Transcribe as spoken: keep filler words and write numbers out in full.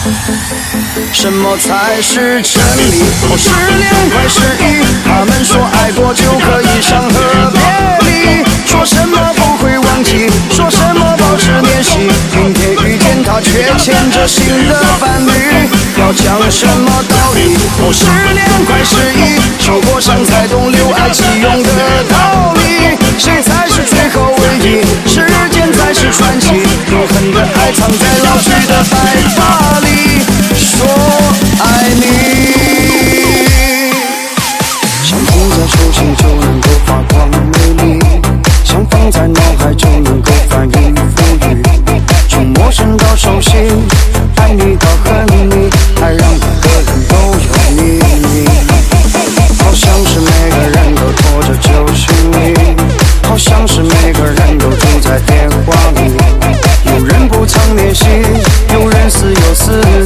什么才是真理？哦，失恋快失忆，他们说爱过就可以伤和别离，说什么不会忘记，说什么保持联系，明天遇见他却牵着新的伴侣，要讲什么道理？哦，失恋快失忆，受过伤才懂留爱即用的道理，谁才是最后唯一？时间才是传奇，永恒的爱藏在老去的白发里，说爱你。想放在手心就能够发光美丽，想放在脑海就能够翻云覆雨，从陌生到熟悉，爱你到恨你，爱让每个人都有秘密，好像是每个人都拖着旧行李，好像是每个人都住在电话里，有人不常联系，有人似有似